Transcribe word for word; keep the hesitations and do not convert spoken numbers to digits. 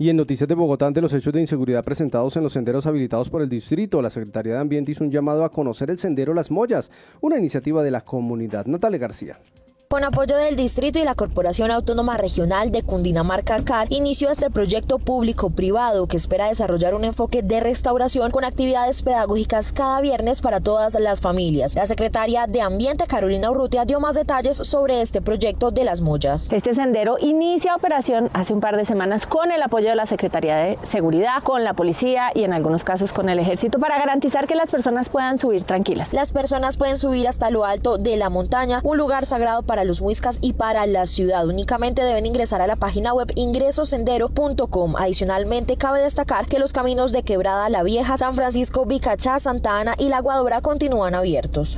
Y en Noticias de Bogotá, ante los hechos de inseguridad presentados en los senderos habilitados por el distrito, la Secretaría de Ambiente hizo un llamado a conocer el sendero Las Mollas, una iniciativa de la comunidad. Natalia García. Con apoyo del Distrito y la Corporación Autónoma Regional de Cundinamarca C A R, inició este proyecto público-privado que espera desarrollar un enfoque de restauración con actividades pedagógicas cada viernes para todas las familias. La secretaria de Ambiente, Carolina Urrutia, dio más detalles sobre este proyecto de Las Mollas. Este sendero inicia operación hace un par de semanas con el apoyo de la Secretaría de Seguridad, con la policía y en algunos casos con el ejército para garantizar que las personas puedan subir tranquilas. Las personas pueden subir hasta lo alto de la montaña, un lugar sagrado para los muiscas y para la ciudad. Únicamente deben ingresar a la página web ingresosendero punto com. Adicionalmente, cabe destacar que los caminos de Quebrada La Vieja, San Francisco, Bicachá, Santa Ana y La Guadora continúan abiertos.